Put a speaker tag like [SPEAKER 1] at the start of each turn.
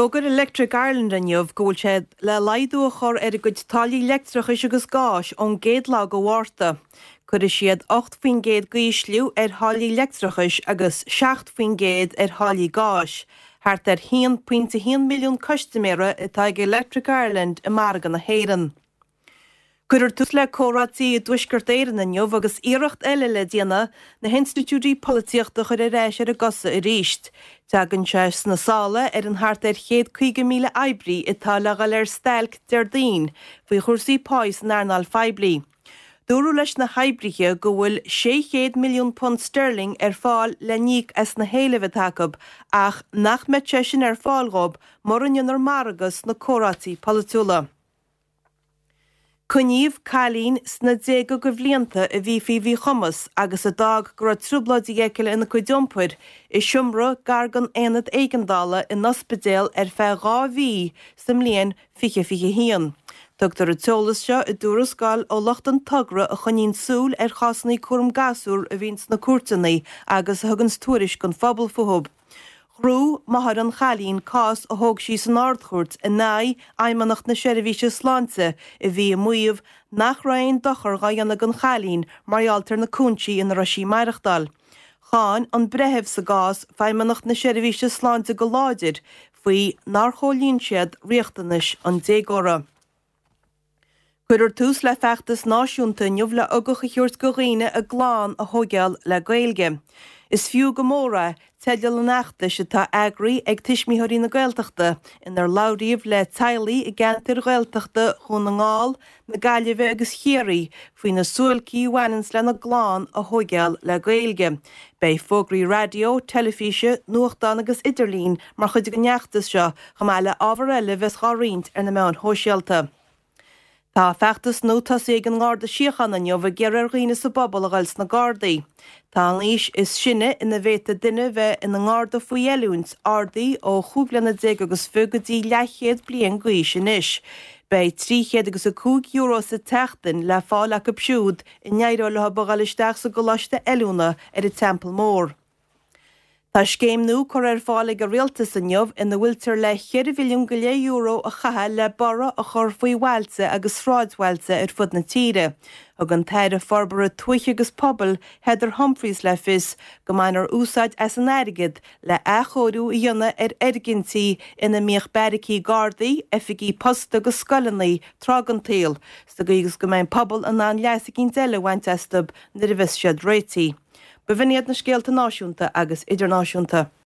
[SPEAKER 1] Dógur Electric Ireland aniuh ggóil sé le laidú a chur ar a go talí electrichis agus gáis ón géad lá go bhharrta. Cuir siad 8 faoin géad gaoisliú ar tháilig electrichis agus 7 faoin géad ar tháilig gáis. Thart ar 1.1 milliún customéire atá ag Electric Ireland i margan na héireann. Cuir tús le córátaí dúisgurt éireann aniuh agus iireacht eile le déana na Hinstitiútaí Políochta chuir a réis ar a gosa i ríist. Teagann sé sna sála ar an thart ar 150,000 eibrí atá legal ar stelc Deardaoin faoi chursaí páis an airneall Feiblí. Dúrú leis na haibrithe go bhfuil 600 milliún pond sterling ar fáil le níoc as na héileh tacob ach nach me sin ar fáilrób mar an ionar margus na córátaí politiúla. Cuníomh cailín sna déga go bhblianta a bhí bhí chumas agus a dag gur trúblaidí eiceil ina chuidompuir i siomra gargan éanad éigeandála in ospidéal ar feadh 2 mhí sa mbliain fiche híon. Tugtar a teolas seo i dúras gáil ó Lochtan Tugra a chunín súl ar chasannaí cuairm gasúr a bhís na cuairteannaí agus a thugans túris gon phobal futhub. Chrú maithar an chalín cás a thóg sí san ardchúirt in náid aimimanacht na seirbhíse sláinte i bhí muomh nach raon dochar gaanna an chalín maraltar na cúntaí in Rosí Maireachtal. Cháin an brethebh sa gás feimimanacht na seirbhíse sláinte go láidir faoi narcholín siad riachtanis an dégóra. Cuir tús le feachtas náisiúnta neamh le agacha thiúirt go riine a gláán a thógeal le Gaeilge. Is fiú go móra teideal an achta se tá agraí ag tuismíthirí na Gaeltachta inar labhríomh le tailaí i gceantar Gaeltachta chun na ngáil na Gaillimhe agus chéirí faoin na súilcí bhainins le na gláán a thógeal le Gaeilge. Bei fógraí radio, telefíse, nuachtáin agus idirlín mar chuid go neachtas seo go mbeile ábhar eile bheits gáirint ar na meán thóisialta. Tá feachtas nótas ag an gáda siochan aniuh a ggéir riine sa bobbal a gáils na gádaí. Tá níos is sinne ina bhéta duine bheith ina ngáda faoi eilúnt ardaí ó chúglanna dé agus fugadtí leichéad blion gaois inis. Bei 350 euro sa teachtain le fáil a go psiúd i neireola bagalisteach sa goláiste eilúna ar i Temple Mór. Tá scéimnú chur ar fáil go rialtas aniuh ina bhfuiltar le 4 milliún go léi euro a chatha le bara a chur faoi bhailte agus sráidhailte ar fud na tíre. Ag an taire forbara tuiche agus pobl Heather Humphreys le fis go mainar úsáid as an airigid le achóú i dionne ar ergintí ina míoch bericí gardaí, efigí post agus scolannaí trágantail, sa go agus go main pobl an an leasacín deile bhaint estab na ribhes siad réití. Bhíoniad na scéalta náisiúnta agus idirnáisiúnta.